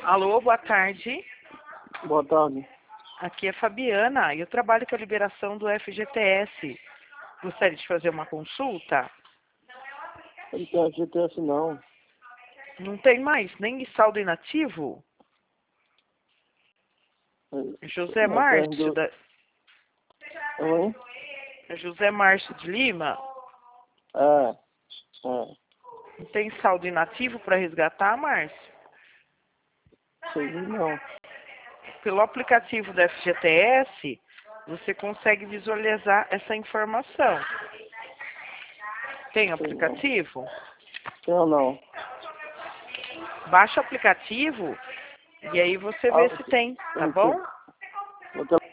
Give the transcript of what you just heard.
Alô, boa tarde. Boa tarde. Aqui é Fabiana e eu trabalho com a liberação do FGTS. Gostaria de fazer uma consulta? Não tem FGTS não. Não tem mais nem saldo inativo? José Na terra Márcio, do... Oi? José Márcio de Lima, É. não tem saldo inativo para resgatar, Márcio? Sei não. Pelo aplicativo do FGTS, você consegue visualizar essa informação. Tem Sei não. aplicativo? Tenho não. Baixa o aplicativo e aí você Ah, vê se tem, tá tem bom? que... Vou